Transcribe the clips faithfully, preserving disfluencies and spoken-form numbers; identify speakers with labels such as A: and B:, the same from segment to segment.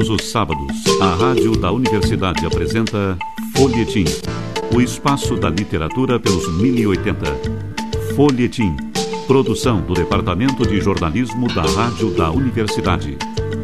A: Todos os sábados, a Rádio da Universidade apresenta Folhetim, o espaço da literatura pelos mil e oitenta. Folhetim, produção do Departamento de Jornalismo da Rádio da Universidade.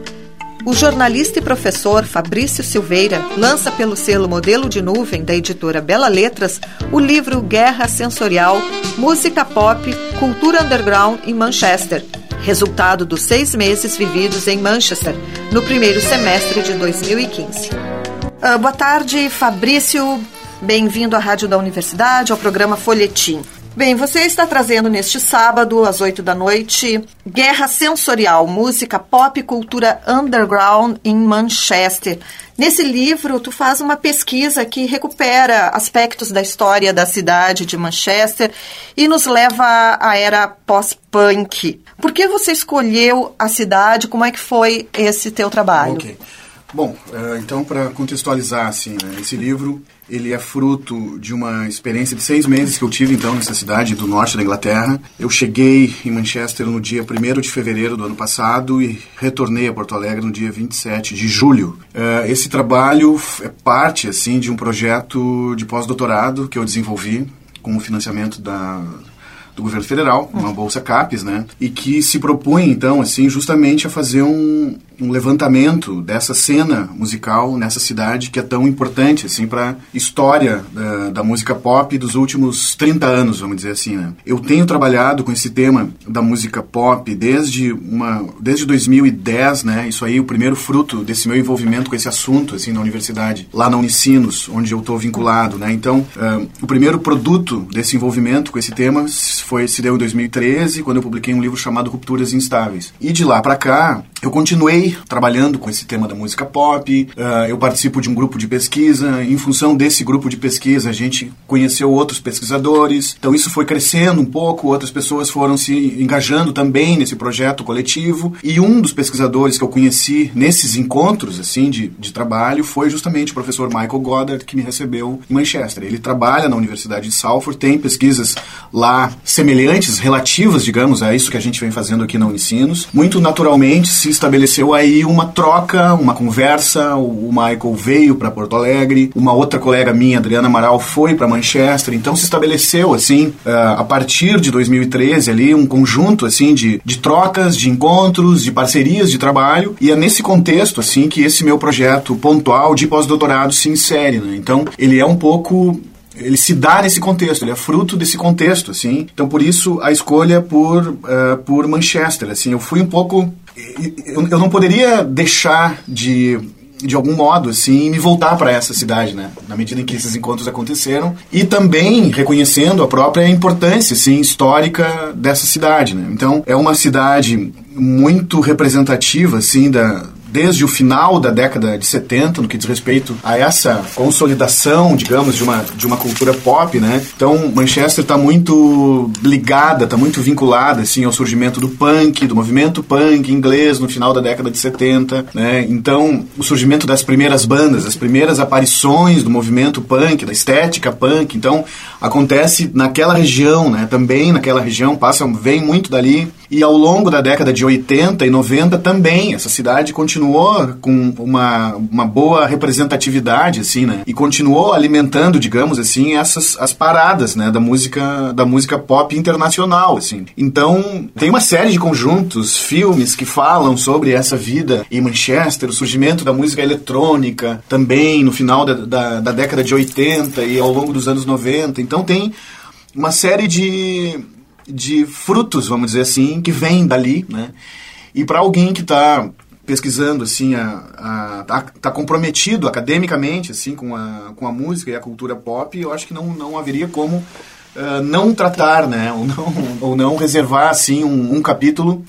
B: O jornalista e professor Fabrício Silveira lança pelo selo Modelo de Nuvem da editora Bela Letras o livro Guerra Sensorial, Música Pop, Cultura Underground em Manchester, resultado dos seis meses vividos em Manchester, no primeiro semestre de dois mil e quinze. Uh, boa tarde, Fabrício. Bem-vindo à Rádio da Universidade, ao programa Folhetim. Bem, você está trazendo neste sábado, às oito da noite, Guerra Sensorial, Música Pop, Cultura Underground em Manchester. Nesse livro, tu faz uma pesquisa que recupera aspectos da história da cidade de Manchester e nos leva à era pós-punk. Por que você escolheu a cidade? Como é que foi esse teu trabalho?
C: Ok. Bom, então, para contextualizar, assim, né, esse livro, ele é fruto de uma experiência de seis meses que eu tive, então, nessa cidade do norte da Inglaterra. Eu cheguei em Manchester no dia primeiro de fevereiro do ano passado e retornei a Porto Alegre no dia vinte e sete de julho. Uh, esse trabalho é parte, assim, de um projeto de pós-doutorado que eu desenvolvi com o financiamento da... do governo federal, uma bolsa CAPES, né, e que se propõe, então, assim, justamente a fazer um, um levantamento dessa cena musical nessa cidade que é tão importante, assim, para a história da, da música pop dos últimos trinta anos, vamos dizer assim, né. Eu tenho trabalhado com esse tema da música pop desde, uma, desde dois mil e dez, né, isso aí, o primeiro fruto desse meu envolvimento com esse assunto, assim, na universidade, lá na Unicinos, onde eu estou vinculado, né, então, uh, o primeiro produto desse envolvimento com esse tema foi, se deu em dois mil e treze, quando eu publiquei um livro chamado Rupturas Instáveis. E de lá para cá, eu continuei trabalhando com esse tema da música pop, uh, eu participo de um grupo de pesquisa, em função desse grupo de pesquisa a gente conheceu outros pesquisadores, então isso foi crescendo um pouco, outras pessoas foram se engajando também nesse projeto coletivo, e um dos pesquisadores que eu conheci nesses encontros, assim, de, de trabalho, foi justamente o professor Michael Goddard, que me recebeu em Manchester. Ele trabalha na Universidade de Salford, tem pesquisas lá semelhantes, relativas, digamos, a isso que a gente vem fazendo aqui na Unicinos. Muito naturalmente se estabeleceu aí uma troca, uma conversa. O Michael veio para Porto Alegre, uma outra colega minha, Adriana Amaral, foi para Manchester. Então se estabeleceu, assim, a partir de dois mil e treze ali, um conjunto, assim, de, de trocas, de encontros, de parcerias de trabalho, e é nesse contexto, assim, que esse meu projeto pontual de pós-doutorado se insere, né? Então ele é um pouco... ele se dá nesse contexto, ele é fruto desse contexto, assim. Então, por isso, a escolha por, uh, por Manchester, assim. Eu fui um pouco... Eu, eu não poderia deixar de, de algum modo, assim, me voltar para essa cidade, né? Na medida em que esses encontros aconteceram. E também reconhecendo a própria importância, assim, histórica dessa cidade, né? Então, é uma cidade muito representativa, assim, da... desde o final da década de setenta, no que diz respeito a essa consolidação, digamos, de uma, de uma cultura pop, né? Então, Manchester está muito ligada, está muito vinculada, assim, ao surgimento do punk, do movimento punk inglês no final da década de setenta, né? Então, o surgimento das primeiras bandas, as primeiras aparições do movimento punk, da estética punk, então, acontece naquela região, né? Também naquela região, passa, vem muito dali, e ao longo da década de oitenta e noventa também, essa cidade continua continuou com uma, uma boa representatividade, assim, né? E continuou alimentando, digamos assim, essas as paradas, né? Da música, da música pop internacional, assim. Então, tem uma série de conjuntos, filmes que falam sobre essa vida em Manchester, o surgimento da música eletrônica, também no final da, da, da década de oitenta e ao longo dos anos noventa. Então, tem uma série de, de frutos, vamos dizer assim, que vêm dali, né? E para alguém que está pesquisando, assim, a, a, tá, tá comprometido academicamente, assim, com a, com a música e a cultura pop, eu acho que não, não haveria como uh, não tratar, né, ou não, ou não reservar, assim, um, um capítulo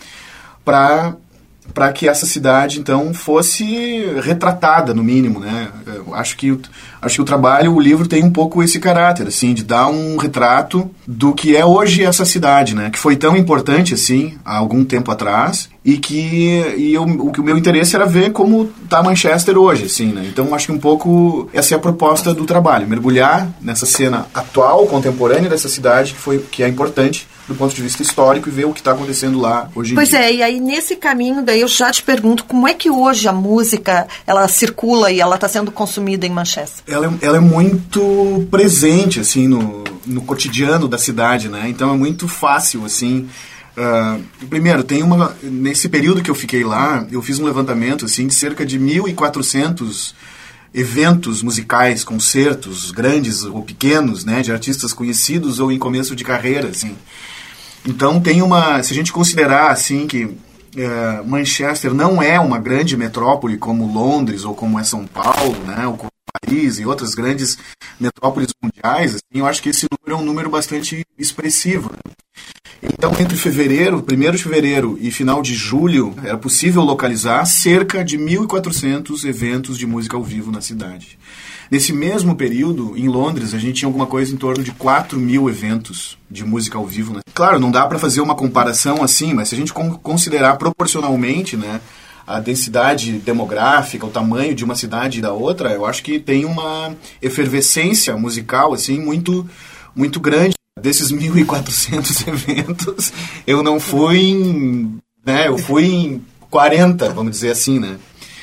C: para para que essa cidade, então, fosse retratada, no mínimo, né? Eu acho que, acho que o trabalho, o livro tem um pouco esse caráter, assim, de dar um retrato do que é hoje essa cidade, né? Que foi tão importante, assim, há algum tempo atrás, e que e eu, o, o meu interesse era ver como está Manchester hoje, assim, né? Então, acho que um pouco essa é a proposta do trabalho, mergulhar nessa cena atual, contemporânea dessa cidade, que, foi, que é importante do ponto de vista histórico e ver o que está acontecendo lá hoje em
B: pois
C: dia.
B: Pois é, e aí nesse caminho daí eu já te pergunto, como é que hoje a música, ela circula e ela está sendo consumida em Manchester?
C: Ela é, ela é muito presente, assim, no, no cotidiano da cidade, né? Então é muito fácil, assim. Uh, primeiro, tem uma... Nesse período que eu fiquei lá, eu fiz um levantamento, assim, de cerca de mil e quatrocentos eventos musicais, concertos grandes ou pequenos, né, de artistas conhecidos ou em começo de carreira, assim. Então tem uma, se a gente considerar assim que uh, Manchester não é uma grande metrópole como Londres ou como é São Paulo, né, ou como Paris e outras grandes metrópoles mundiais, assim, eu acho que esse número é um número bastante expressivo, né? Então, entre fevereiro, primeiro de fevereiro e final de julho, era possível localizar cerca de mil e quatrocentos eventos de música ao vivo na cidade. Nesse mesmo período, em Londres, a gente tinha alguma coisa em torno de quatro mil eventos de música ao vivo, né? Claro, não dá para fazer uma comparação assim, mas se a gente considerar proporcionalmente, né, a densidade demográfica, o tamanho de uma cidade e da outra, eu acho que tem uma efervescência musical assim muito, muito grande. Desses mil e quatrocentos eventos, eu não fui em, né, eu fui em quarenta, vamos dizer assim, né?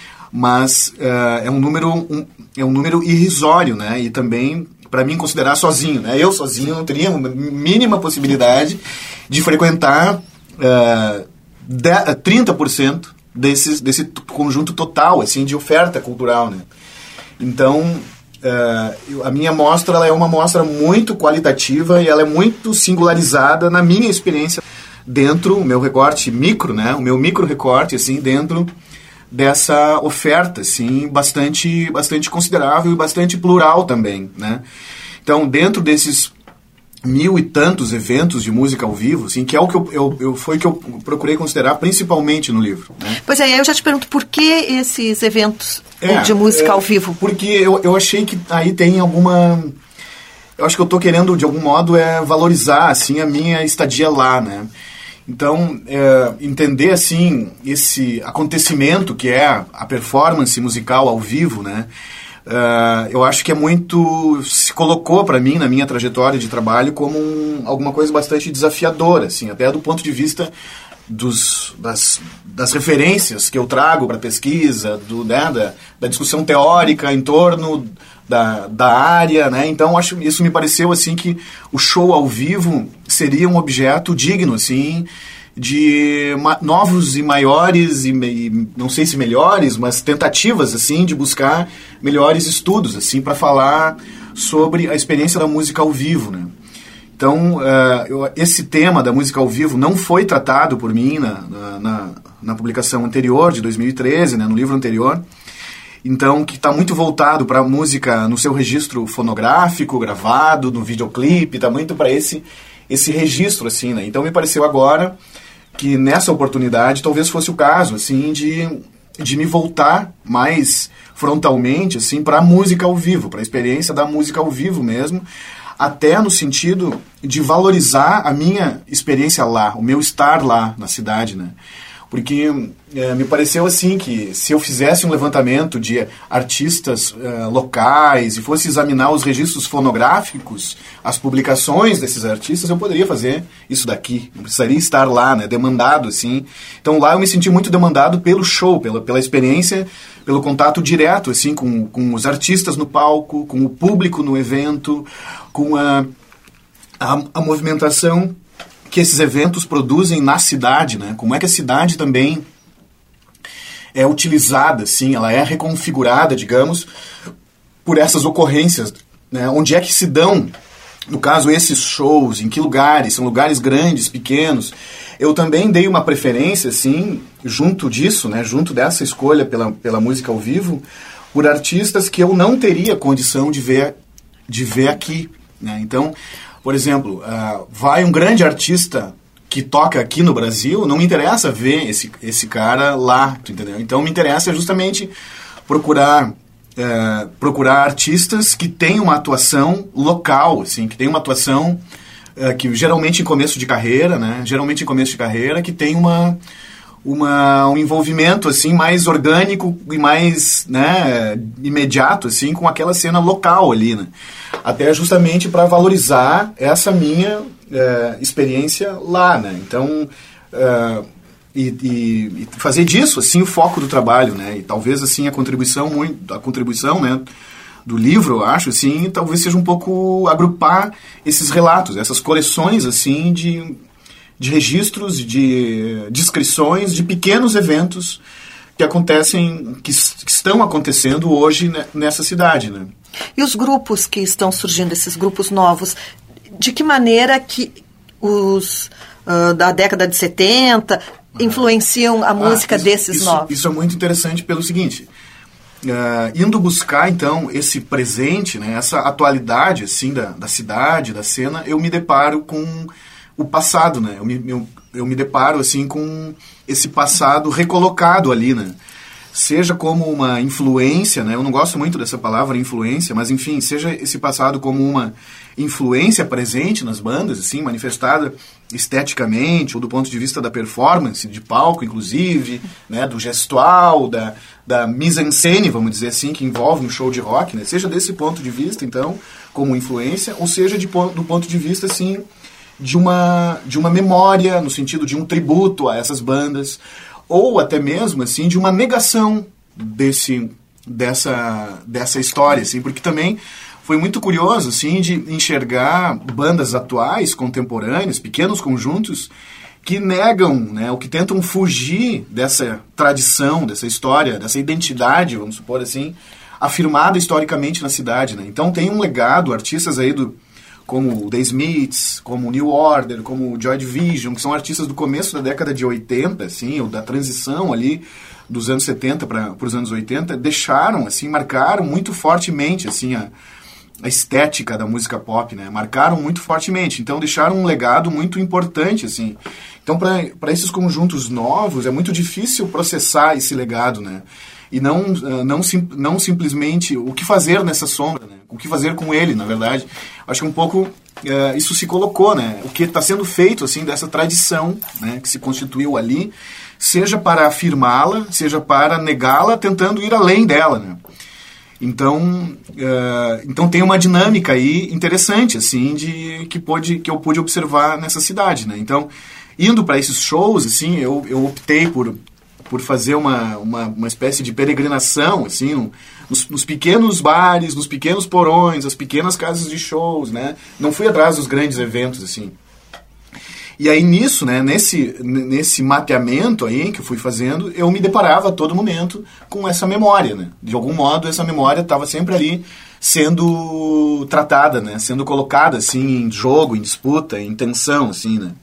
C: Mas uh, é um número um, é um número irrisório, né? E também para mim considerar sozinho, né? Eu sozinho não teria uma mínima possibilidade de frequentar uh, de, trinta por cento desses, desse conjunto total, assim, de oferta cultural, né? Então Uh, a minha mostra ela é uma mostra muito qualitativa e ela é muito singularizada na minha experiência dentro, o meu recorte micro, né, o meu micro recorte, assim, dentro dessa oferta, assim, bastante, bastante considerável e bastante plural também, né. Então, dentro desses mil e tantos eventos de música ao vivo, assim, que é o que eu, eu, eu foi que eu procurei considerar principalmente no livro, né?
B: Pois é, eu já te pergunto, por que esses eventos
C: é,
B: de música
C: é,
B: ao vivo?
C: Porque eu, eu achei que aí tem alguma... Eu acho que eu estou querendo, de algum modo, é valorizar, assim, a minha estadia lá, né? Então, é, entender, assim, esse acontecimento que é a performance musical ao vivo, né? Uh, eu acho que é muito... se colocou para mim, na minha trajetória de trabalho, como um, alguma coisa bastante desafiadora, assim, até do ponto de vista dos, das, das referências que eu trago para a pesquisa, do, né, da, da discussão teórica em torno da, da área, né? Então, acho, isso me pareceu, assim, que o show ao vivo seria um objeto digno, assim, de ma- novos e maiores, e, e não sei se melhores, mas tentativas, assim, de buscar melhores estudos, assim, para falar sobre a experiência da música ao vivo, né? Então, uh, eu, esse tema da música ao vivo não foi tratado por mim na, na, na, na publicação anterior, de dois mil e treze, né, no livro anterior, então, que está muito voltado para a música no seu registro fonográfico, gravado, no videoclipe, está muito para esse, esse registro, assim, né? Então, me pareceu agora que nessa oportunidade talvez fosse o caso, assim, de, de me voltar mais frontalmente, assim, para a música ao vivo, para a experiência da música ao vivo mesmo, até no sentido de valorizar a minha experiência lá, o meu estar lá na cidade, né? Porque é, me pareceu assim que se eu fizesse um levantamento de artistas uh, locais e fosse examinar os registros fonográficos, as publicações desses artistas, eu poderia fazer isso daqui. Não precisaria estar lá, né, demandado, assim. Então lá eu me senti muito demandado pelo show, pela, pela experiência, pelo contato direto, assim, com, com os artistas no palco, com o público no evento, com a, a, a movimentação que esses eventos produzem na cidade, né? Como é que a cidade também é utilizada, assim, ela é reconfigurada, digamos, por essas ocorrências, né? Onde é que se dão, no caso, esses shows, em que lugares, são lugares grandes, pequenos. Eu também dei uma preferência, assim, junto disso, né? Junto dessa escolha pela, pela música ao vivo, por artistas que eu não teria condição de ver, de ver aqui, né? Então, por exemplo, uh, vai um grande artista que toca aqui no Brasil, não me interessa ver esse, esse cara lá, tu entendeu? Então me interessa justamente procurar, uh, procurar artistas que têm uma atuação local, assim, que tem uma atuação uh, que geralmente em começo de carreira, né? Geralmente em começo de carreira, que tem uma, uma, um envolvimento assim, mais orgânico e mais, né, imediato assim, com aquela cena local ali, né? até justamente para valorizar essa minha é, experiência lá, né? Então, é, e, e, e fazer disso, assim, o foco do trabalho, né? E talvez, assim, a contribuição, muito, a contribuição, né, do livro, eu acho, assim, talvez seja um pouco agrupar esses relatos, essas coleções, assim, de, de registros, de descrições de pequenos eventos que acontecem, que, que estão acontecendo hoje nessa cidade, né?
B: E os grupos que estão surgindo, esses grupos novos, de que maneira que os uh, da década de setenta influenciam a música
C: ah, isso,
B: desses
C: isso,
B: novos?
C: Isso é muito interessante pelo seguinte, uh, indo buscar, então, esse presente, né, essa atualidade, assim, da, da cidade, da cena, eu me deparo com o passado, né? Eu me, eu, eu me deparo, assim, com esse passado recolocado ali, né? Seja como uma influência, né? Eu não gosto muito dessa palavra influência, mas enfim, seja esse passado como uma influência presente nas bandas, assim, manifestada esteticamente ou do ponto de vista da performance, de palco, inclusive, né? Do gestual, da, da mise-en-scène, vamos dizer assim, que envolve um show de rock, né? Seja desse ponto de vista, então, como influência, ou seja de, do ponto de vista, assim, de uma, de uma memória, no sentido de um tributo a essas bandas, ou até mesmo, assim, de uma negação desse, dessa, dessa história, assim, porque também foi muito curioso, assim, de enxergar bandas atuais, contemporâneas, pequenos conjuntos, que negam, né, ou que tentam fugir dessa tradição, dessa história, dessa identidade, vamos supor assim, afirmada historicamente na cidade, né? Então tem um legado, artistas aí do como o The Smiths, como o New Order, como o Joy Division, que são artistas do começo da década de oitenta, assim, ou da transição ali dos anos setenta para os anos oitenta, deixaram, assim, marcaram muito fortemente, assim, a, a estética da música pop, né? Marcaram muito fortemente, então deixaram um legado muito importante, assim. Então, para esses conjuntos novos, é muito difícil processar esse legado, né? E não, não, sim, não simplesmente o que fazer nessa sombra, né? O que fazer com ele, na verdade. Acho que um pouco uh, isso se colocou, né? O que está sendo feito, assim, dessa tradição, né, que se constituiu ali, seja para afirmá-la, seja para negá-la, tentando ir além dela, né? Então, uh, então tem uma dinâmica aí interessante, assim, de, que, pôde, que eu pude observar nessa cidade, né? Então, indo para esses shows, assim, eu, eu optei por... por fazer uma, uma, uma espécie de peregrinação, assim, um, nos, nos pequenos bares, nos pequenos porões, as pequenas casas de shows, né? Não fui atrás dos grandes eventos, assim. E aí nisso, né, nesse, nesse mapeamento aí que eu fui fazendo, eu me deparava a todo momento com essa memória, né? De algum modo, essa memória estava sempre ali sendo tratada, né? Sendo colocada, assim, em jogo, em disputa, em tensão, assim, né?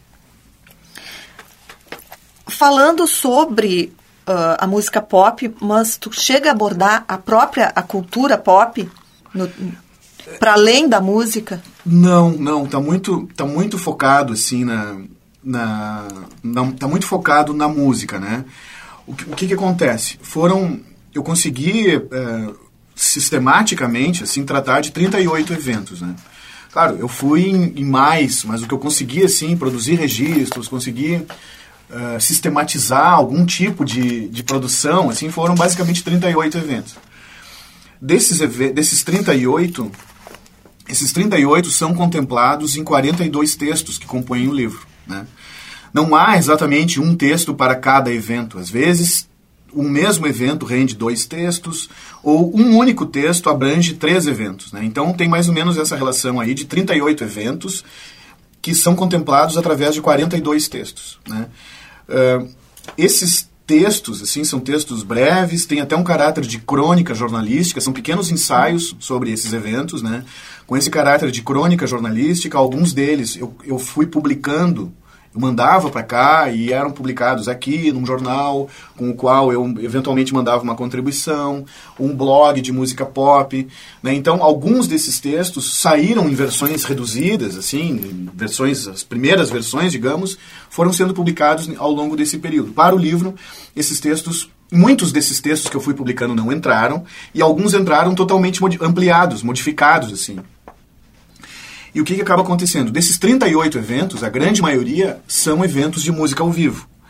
B: Falando sobre uh, a música pop, mas tu chega a abordar a própria a cultura pop para além da música?
C: Não, não, tá muito, tá muito focado assim na, na, na tá muito focado na música, né? O que, o que que acontece? Foram, eu consegui uh, sistematicamente assim tratar de trinta e oito eventos, né? Claro, eu fui em, em mais, mas o que eu consegui assim produzir registros, consegui Uh, sistematizar algum tipo de, de produção, assim, foram basicamente trinta e oito eventos. Desses, desses trinta e oito, esses trinta e oito são contemplados em quarenta e dois textos que compõem o livro, né? Não há exatamente um texto para cada evento. Às vezes, o mesmo evento rende dois textos, ou um único texto abrange três eventos, né? Então, tem mais ou menos essa relação aí de trinta e oito eventos que são contemplados através de quarenta e dois textos, né? Uh, esses textos, assim, são textos breves, têm até um caráter de crônica jornalística, são pequenos ensaios sobre esses eventos, né? Com esse caráter de crônica jornalística, alguns deles eu, eu fui publicando, eu mandava para cá e eram publicados aqui num jornal com o qual eu eventualmente mandava uma contribuição, um blog de música pop, né? Então, alguns desses textos saíram em versões reduzidas, assim, versões, as primeiras versões, digamos, foram sendo publicados ao longo desse período. Para o livro, esses textos, muitos desses textos que eu fui publicando não entraram, e alguns entraram totalmente modi- ampliados, modificados, assim. E o que, que acaba acontecendo? Desses trinta e oito eventos, a grande maioria são eventos de música ao vivo.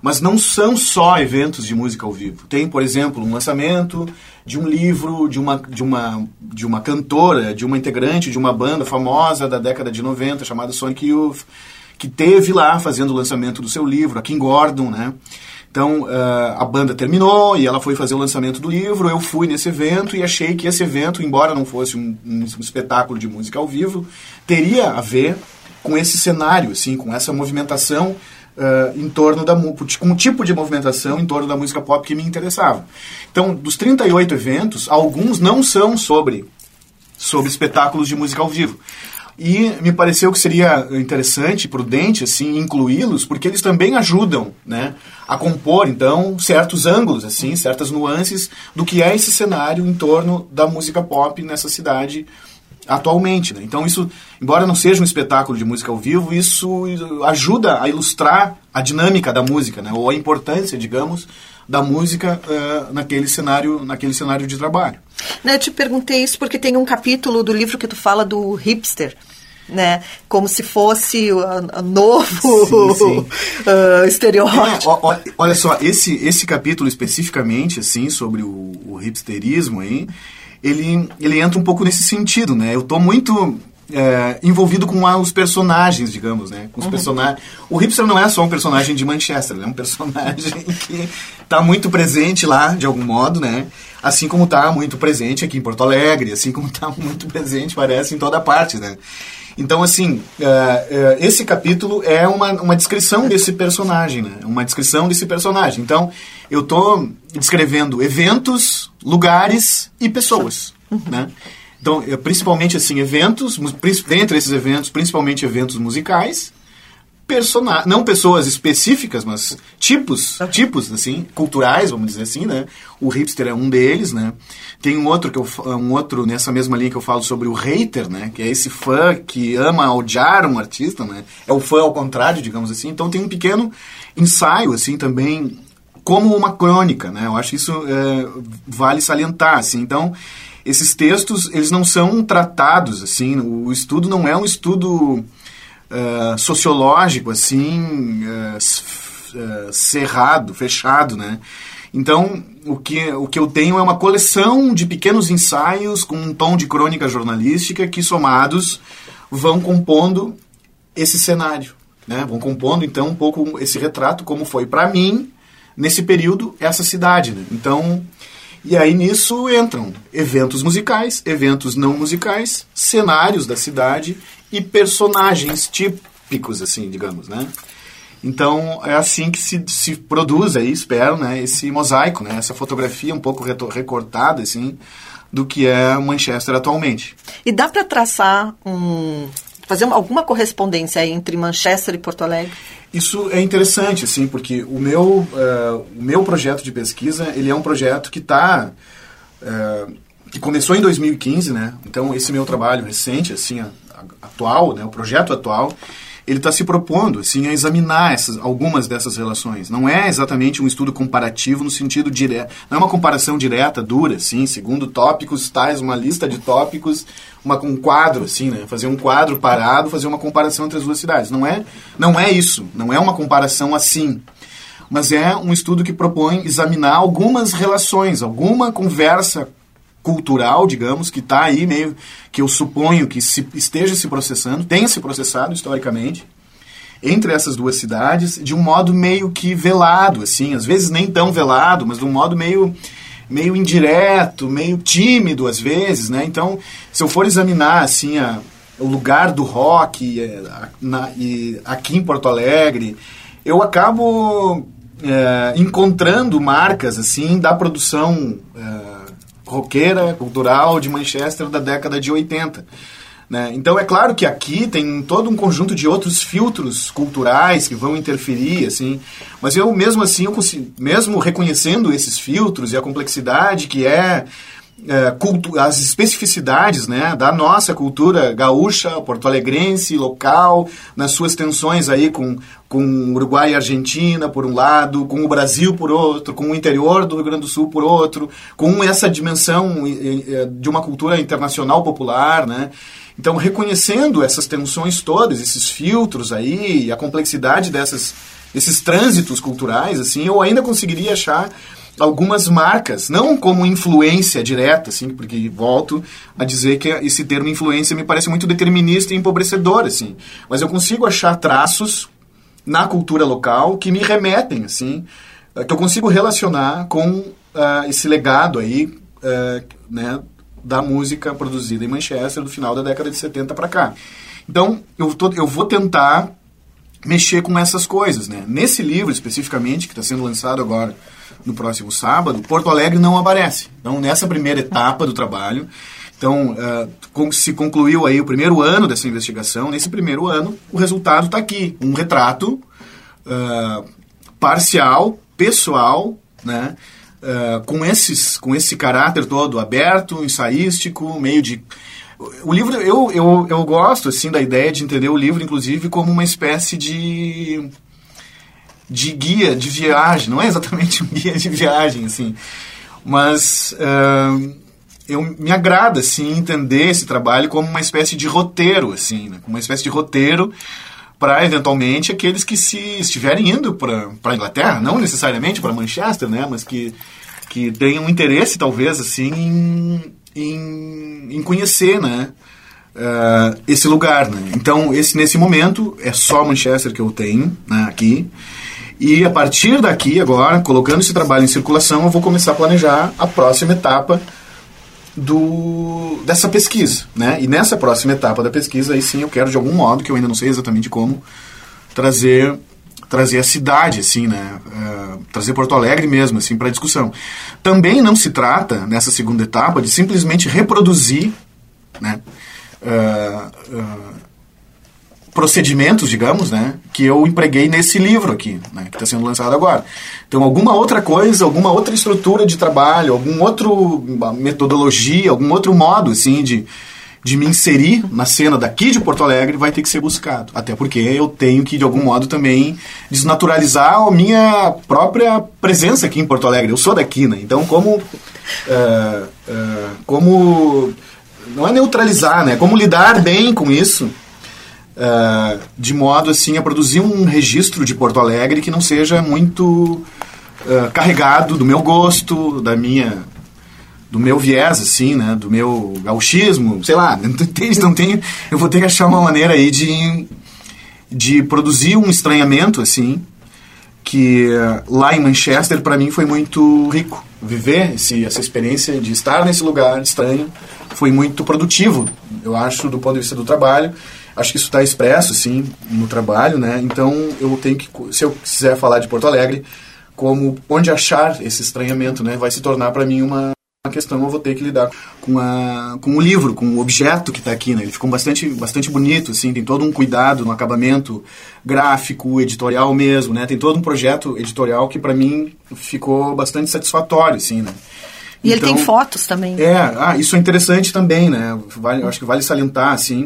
C: Mas não são só eventos de música ao vivo. Tem, por exemplo, um lançamento de um livro, de uma, de uma, de uma cantora, de uma integrante de uma banda famosa da década de noventa, chamada Sonic Youth, que teve lá fazendo o lançamento do seu livro, a Kim Gordon, né? Então, uh, a banda terminou e ela foi fazer o lançamento do livro. Eu fui nesse evento e achei que esse evento, embora não fosse um, um, um espetáculo de música ao vivo, teria a ver com esse cenário, assim, com essa movimentação uh, em torno da... com um tipo de movimentação em torno da música pop que me interessava. Então, dos trinta e oito eventos, alguns não são sobre, sobre espetáculos de música ao vivo. E me pareceu que seria interessante, prudente, assim, incluí-los, porque eles também ajudam, né, a compor, então, certos ângulos, assim, certas nuances do que é esse cenário em torno da música pop nessa cidade atualmente, né? Então, isso, embora não seja um espetáculo de música ao vivo, isso ajuda a ilustrar a dinâmica da música, né, ou a importância, digamos, da música uh, naquele cenário, naquele cenário de trabalho.
B: Eu te perguntei isso porque tem um capítulo do livro que tu fala do hipster, né? Como se fosse o uh, novo sim, sim. Uh, estereótipo.
C: É, ó, olha só, esse, esse capítulo especificamente, assim, sobre o, o hipsterismo, aí, ele, ele entra um pouco nesse sentido, né? Eu estou muito... É, envolvido com a, os personagens, digamos, né? Com os uhum. personagens. O hipster não é só um personagem de Manchester, ele é um personagem que está muito presente lá, de algum modo, né? Assim como está muito presente aqui em Porto Alegre, assim como está muito presente, parece, em toda parte, né? Então, assim, uh, uh, esse capítulo é uma, uma descrição desse personagem, né? Uma descrição desse personagem. Então, eu estou descrevendo eventos, lugares e pessoas, uhum. né? Então, principalmente, assim, eventos, dentre esses eventos, principalmente eventos musicais, persona- não pessoas específicas, mas tipos, tipos, assim, culturais, vamos dizer assim, né? O hipster é um deles, né? Tem um outro, que eu, um outro nessa mesma linha que eu falo sobre o hater, né? Que é esse fã que ama odiar um artista, né? É o fã ao contrário, digamos assim. Então, tem um pequeno ensaio, assim, também, como uma crônica, né? Eu acho que isso é, vale salientar, assim. Então... esses textos, eles não são tratados, assim, o estudo não é um estudo uh, sociológico, assim, uh, uh, cerrado, fechado, né? Então, o que, o que eu tenho é uma coleção de pequenos ensaios com um tom de crônica jornalística que, somados, vão compondo esse cenário, né? Vão compondo, então, um pouco esse retrato, como foi para mim, nesse período, essa cidade, né? Então... E aí nisso entram eventos musicais, eventos não musicais, cenários da cidade e personagens típicos, assim, digamos, né? Então é assim que se, se produz aí, espero, né, esse mosaico, né, essa fotografia um pouco recortada, assim, do que é Manchester atualmente.
B: E dá para traçar um... fazer uma, alguma correspondência entre Manchester e Porto Alegre?
C: Isso é interessante, assim, porque o meu, uh, o meu projeto de pesquisa, ele é um projeto que está... Uh, que começou em dois mil e quinze, né? Então, esse meu trabalho recente, assim, a, a, atual, né? O projeto atual, ele está se propondo, assim, a examinar essas, algumas dessas relações. Não é exatamente um estudo comparativo no sentido direto. Não é uma comparação direta, dura, assim, segundo tópicos, tais, uma lista de tópicos, uma, um quadro, assim, né? Fazer um quadro parado, fazer uma comparação entre as duas cidades. Não é, não é isso. Não é uma comparação assim. Mas é um estudo que propõe examinar algumas relações, alguma conversa cultural, digamos, que está aí meio, que eu suponho que se, esteja se processando, tenha se processado historicamente, entre essas duas cidades, de um modo meio que velado, assim, às vezes nem tão velado, mas de um modo meio, meio indireto, meio tímido, às vezes, né? Então, se eu for examinar, assim, a, o lugar do rock a, na, e aqui em Porto Alegre, eu acabo é, encontrando marcas, assim, da produção é, roqueira, cultural de Manchester da década de oitenta. Né? Então é claro que aqui tem todo um conjunto de outros filtros culturais que vão interferir, assim, mas eu mesmo assim, eu consigo, mesmo reconhecendo esses filtros e a complexidade que é, é cultu- as especificidades, né, da nossa cultura gaúcha, porto-alegrense, local, nas suas tensões aí com, com Uruguai e Argentina, por um lado, com o Brasil por outro, com o interior do Rio Grande do Sul por outro, com essa dimensão de uma cultura internacional popular, né? Então, reconhecendo essas tensões todas, esses filtros aí, a complexidade dessas, esses trânsitos culturais, assim, eu ainda conseguiria achar algumas marcas, não como influência direta, assim, porque volto a dizer que esse termo influência me parece muito determinista e empobrecedor, assim, mas eu consigo achar traços na cultura local que me remetem, assim, que eu consigo relacionar com uh, esse legado aí, uh, né, da música produzida em Manchester do final da década de setenta para cá. Então, eu, tô, eu vou tentar mexer com essas coisas, né? Nesse livro, especificamente, que está sendo lançado agora no próximo sábado, Porto Alegre não aparece. Então, nessa primeira etapa do trabalho, então, uh, se concluiu aí o primeiro ano dessa investigação. Nesse primeiro ano, o resultado está aqui. Um retrato uh, parcial, pessoal, né? Uh, com, esses, com esse caráter todo aberto, ensaístico, meio de... O livro, eu, eu, eu gosto, assim, da ideia de entender o livro, inclusive, como uma espécie de, de guia de viagem. Não é exatamente um guia de viagem, assim, mas uh, eu, me agrada, assim, entender esse trabalho como uma espécie de roteiro, assim, né? Uma espécie de roteiro para, eventualmente, aqueles que se estiverem indo para a Inglaterra, não necessariamente para Manchester, né, mas que, que tenham interesse, talvez, assim, em, em, em conhecer, né, uh, esse lugar, né. Então, esse, nesse momento, é só Manchester que eu tenho, né, aqui, e a partir daqui, agora, colocando esse trabalho em circulação, eu vou começar a planejar a próxima etapa Do, dessa pesquisa, né? E nessa próxima etapa da pesquisa, aí sim eu quero de algum modo, que eu ainda não sei exatamente como, trazer, trazer a cidade, assim, né? Uh, trazer Porto Alegre mesmo, assim, para discussão. Também não se trata, nessa segunda etapa, de simplesmente reproduzir, né? Uh, uh, procedimentos, digamos, né, que eu empreguei nesse livro aqui, né, que está sendo lançado agora. Então, alguma outra coisa, alguma outra estrutura de trabalho, algum outro metodologia, algum outro modo, assim, de, de me inserir na cena daqui de Porto Alegre vai ter que ser buscado. Até porque eu tenho que, de algum modo, também desnaturalizar a minha própria presença aqui em Porto Alegre. Eu sou daqui, né? Então, como... Uh, uh, como... Não é neutralizar, né? Como lidar bem com isso... Uh, de modo assim a produzir um registro de Porto Alegre que não seja muito uh, carregado do meu gosto, da minha, do meu viés, assim, né, do meu gauchismo, sei lá, não tem, eu vou ter que achar uma maneira aí de, de produzir um estranhamento, assim, que uh, lá em Manchester para mim foi muito rico. Viver esse, essa experiência de estar nesse lugar estranho foi muito produtivo, eu acho, do ponto de vista do trabalho. Acho que isso está expresso, sim, no trabalho, né? Então, eu tenho que, se eu quiser falar de Porto Alegre, como onde achar esse estranhamento, né? Vai se tornar para mim uma questão, eu vou ter que lidar com, a, com o livro, com o objeto que está aqui, né? Ele ficou bastante, bastante bonito, assim, tem todo um cuidado no acabamento gráfico, editorial mesmo, né? Tem todo um projeto editorial que para mim ficou bastante satisfatório, assim, né?
B: E
C: então,
B: ele tem fotos também.
C: É, ah, isso é interessante também, né? Vale, acho que vale salientar, assim.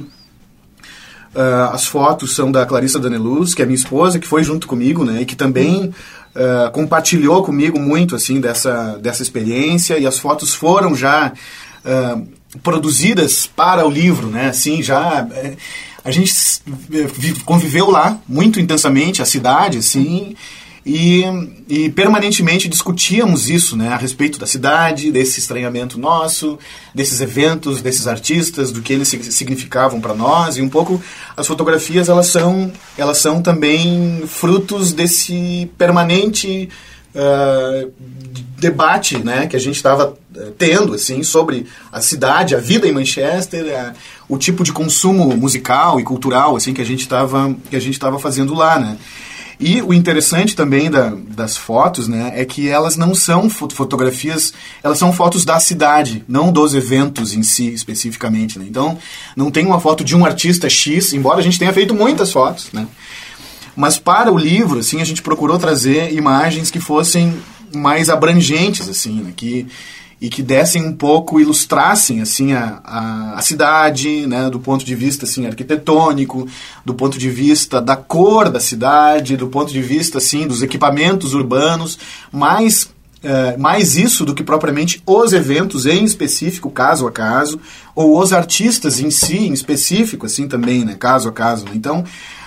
C: Uh, as fotos são da Clarissa Daneluz, que é minha esposa, que foi junto comigo, né, e que também uh, compartilhou comigo muito, assim, dessa, dessa experiência, e as fotos foram já uh, produzidas para o livro, né, assim, já... Uh, a gente conviveu lá muito intensamente, a cidade, assim, e, e permanentemente discutíamos isso, né, a respeito da cidade, desse estranhamento nosso, desses eventos, desses artistas, do que eles significavam para nós, e um pouco as fotografias, elas são, elas são também frutos desse permanente uh, debate, né, que a gente estava tendo, assim, sobre a cidade, a vida em Manchester, a, o tipo de consumo musical e cultural, assim, que a gente estava que a gente estava fazendo lá, né. E o interessante também da, das fotos, né, é que elas não são fot- fotografias, elas são fotos da cidade, não dos eventos em si, especificamente, né. Então, não tem uma foto de um artista X, embora a gente tenha feito muitas fotos, né. Mas para o livro, assim, a gente procurou trazer imagens que fossem mais abrangentes, assim, né, que... e que dessem um pouco, ilustrassem, assim, a, a, a cidade, né, do ponto de vista, assim, arquitetônico, do ponto de vista da cor da cidade, do ponto de vista, assim, dos equipamentos urbanos, mais, é, mais isso do que propriamente os eventos em específico, caso a caso, ou os artistas em si, em específico, assim, também, né, caso a caso. Então,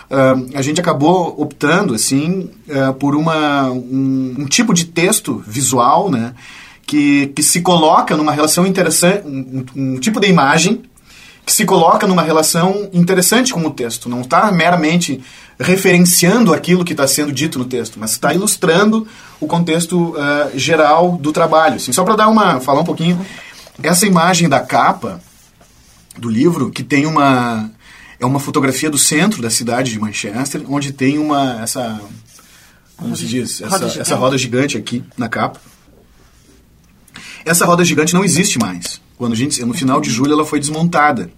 C: uh, a gente acabou optando, assim, uh, por uma, um, um tipo de texto visual, né, que, que se coloca numa relação interessante, um, um tipo de imagem que se coloca numa relação interessante com o texto. Não está meramente referenciando aquilo que está sendo dito no texto, mas está ilustrando o contexto uh, geral do trabalho. Assim, só para dar uma, falar um pouquinho, essa imagem da capa do livro, que tem uma... é uma fotografia do centro da cidade de Manchester, onde tem uma... essa... como se diz? Essa, essa roda gigante aqui na capa. Essa roda gigante não existe mais. Quando a gente, no final de julho ela foi desmontada.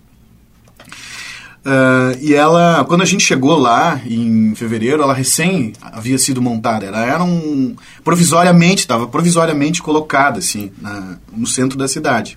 C: Uh, e ela, quando a gente chegou lá em fevereiro, ela recém havia sido montada. Ela era um... provisoriamente, estava provisoriamente colocada assim, na, no centro da cidade.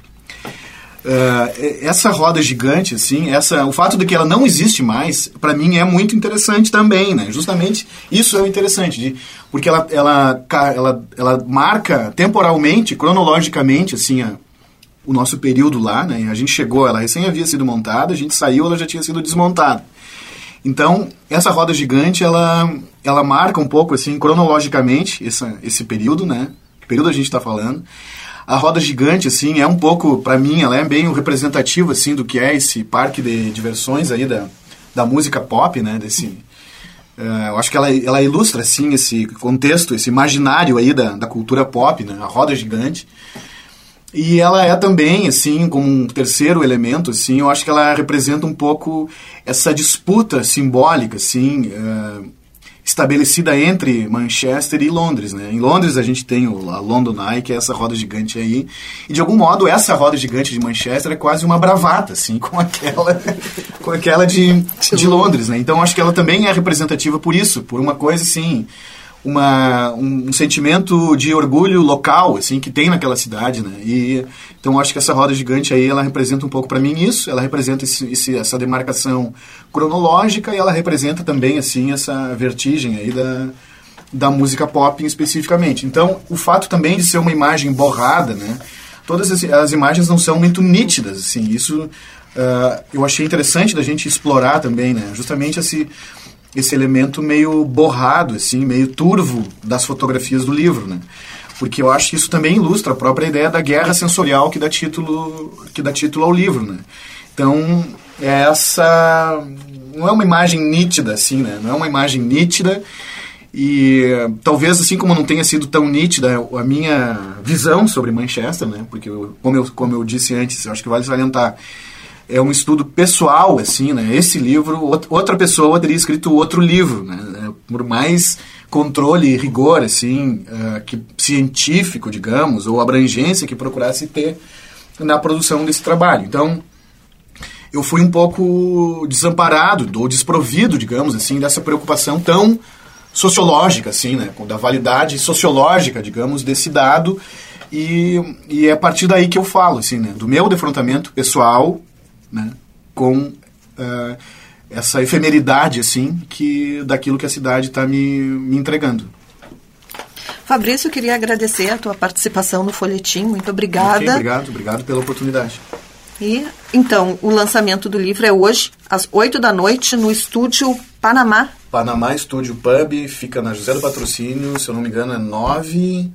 C: Uh, essa roda gigante, assim, essa, o fato de que ela não existe mais, para mim é muito interessante também, né? Justamente isso é o interessante, de, porque ela, ela, ela, ela marca temporalmente, cronologicamente, assim, a, o nosso período lá, né? A gente chegou, ela recém havia sido montada, a gente saiu, ela já tinha sido desmontada. Então, essa roda gigante, ela, ela marca um pouco, assim, cronologicamente, essa, esse período, né? Que período a gente está falando. A roda gigante, assim, é um pouco, para mim, ela é bem representativa, assim, do que é esse parque de diversões aí da, da música pop, né, desse... Uh, eu acho que ela, ela ilustra, assim, esse contexto, esse imaginário aí da, da cultura pop, né, a roda gigante. E ela é também, assim, como um terceiro elemento, assim, eu acho que ela representa um pouco essa disputa simbólica, assim... Uh, estabelecida entre Manchester e Londres, né? Em Londres a gente tem o, a London Eye, que é essa roda gigante aí, e de algum modo essa roda gigante de Manchester é quase uma bravata, assim, com aquela, com aquela de, de Londres, né? Então acho que ela também é representativa por isso, por uma coisa assim, uma, um, um sentimento de orgulho local, assim, que tem naquela cidade, né? E, então acho que essa roda gigante aí, ela representa um pouco para mim isso, ela representa esse, esse, essa demarcação cronológica e ela representa também, assim, essa vertigem aí da, da música pop especificamente. Então, o fato também de ser uma imagem borrada, né? Todas as, as imagens não são muito nítidas, assim, isso uh, eu achei interessante da gente explorar também, né? Justamente esse... esse elemento meio borrado, assim, meio turvo das fotografias do livro, né? Porque eu acho que isso também ilustra a própria ideia da guerra sensorial que dá título, que dá título ao livro, né? Então, essa não é uma imagem nítida, assim, né? Não é uma imagem nítida e talvez, assim como não tenha sido tão nítida a minha visão sobre Manchester, né? Porque, eu, como, eu, como eu disse antes, eu acho que vale salientar, é um estudo pessoal, assim, né? Esse livro, outra pessoa teria escrito outro livro, né? Por mais controle e rigor, assim, uh, que, científico, digamos, ou abrangência que procurasse ter na produção desse trabalho. Então, eu fui um pouco desamparado, ou desprovido, digamos assim, dessa preocupação tão sociológica, assim, né? Da validade sociológica, digamos, desse dado. E, e é a partir daí que eu falo, assim, né? Do meu defrontamento pessoal, né, com uh, essa efemeridade, assim, que, daquilo que a cidade está me, me entregando.
B: Fabrício, eu queria agradecer a tua participação no Folhetim, muito obrigada.
C: Okay, obrigado, obrigado pela oportunidade.
B: E, então, o lançamento do livro é hoje, às oito da noite, no Estúdio Panamá.
C: Panamá Estúdio Pub, fica na José do Patrocínio, se eu não me engano é nove...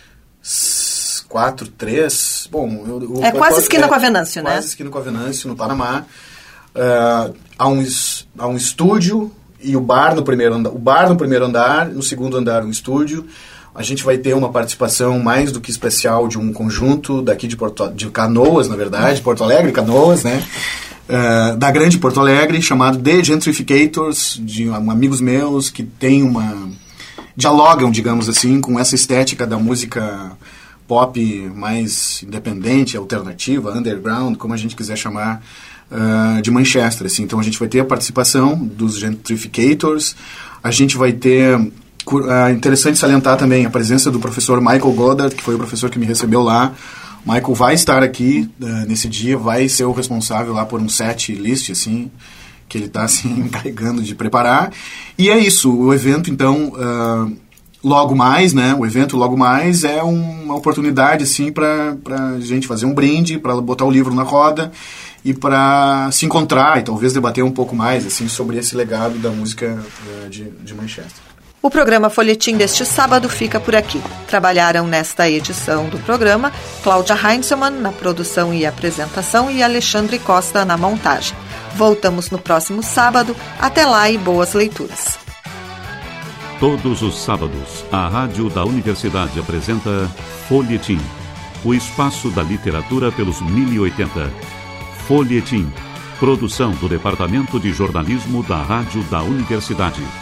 C: quatro, três... Bom, eu, eu,
B: é quase esquina
C: é,
B: com a Venâncio, né?
C: Quase esquina com a Venâncio, no Panamá. Uh, há, um, há um estúdio e o bar no primeiro andar. O bar no primeiro andar, no segundo andar um estúdio. A gente vai ter uma participação mais do que especial de um conjunto daqui de, Porto, de Canoas, na verdade, Porto Alegre, Canoas, né? Uh, da grande Porto Alegre, chamado The Gentrificators, de um, amigos meus que tem uma... dialogam, digamos assim, com essa estética da música pop mais independente, alternativa, underground, como a gente quiser chamar, uh, de Manchester. Assim. Então a gente vai ter a participação dos Gentrificators, a gente vai ter, uh, interessante salientar também a presença do professor Michael Goddard, que foi o professor que me recebeu lá. Michael vai estar aqui uh, nesse dia, vai ser o responsável lá por um set list, assim, que ele está assim, encarregando de preparar. E é isso, o evento, então... Uh, Logo mais, né? O evento Logo Mais é uma oportunidade, assim, para a gente fazer um brinde, para botar o livro na roda e para se encontrar e talvez debater um pouco mais assim sobre esse legado da música uh, de, de Manchester.
B: O programa Folhetim deste sábado fica por aqui. Trabalharam nesta edição do programa Cláudia Heinzelmann na produção e apresentação e Alexandre Costa na montagem. Voltamos no próximo sábado. Até lá e boas leituras.
A: Todos os sábados, a Rádio da Universidade apresenta Folhetim, o espaço da literatura pelos mil e oitenta. Folhetim, produção do Departamento de Jornalismo da Rádio da Universidade.